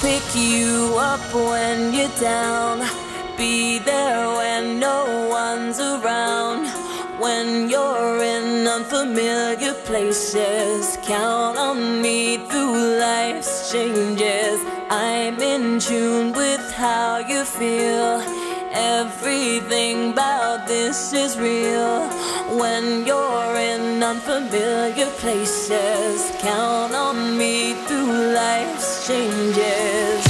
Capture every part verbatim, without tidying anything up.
Pick you up when you're down. Be there when no one's around. When you're in unfamiliar places, count on me through life's changes. I'm in tune with how you feel. Everything about this is real. When you're in unfamiliar places, count on me through life's changes.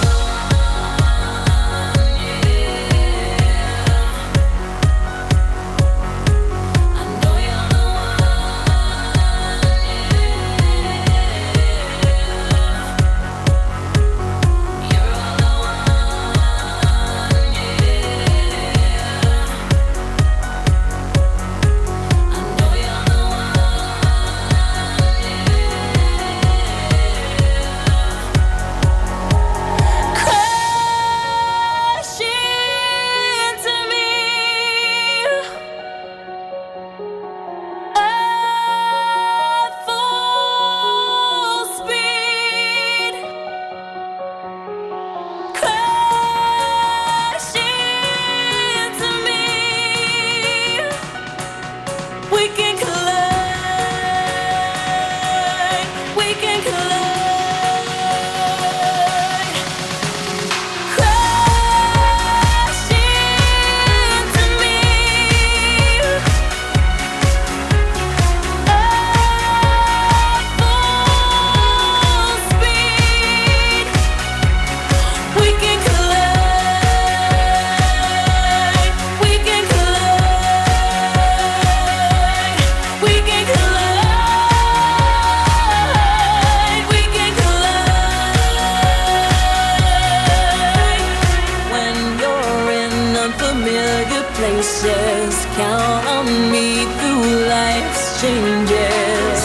Places, count on me through life's changes.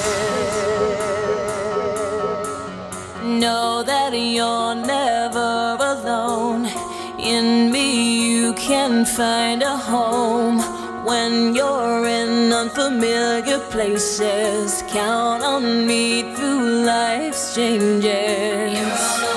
Know that you're never alone. In me you can find a home. When you're in unfamiliar places, count on me through life's changes.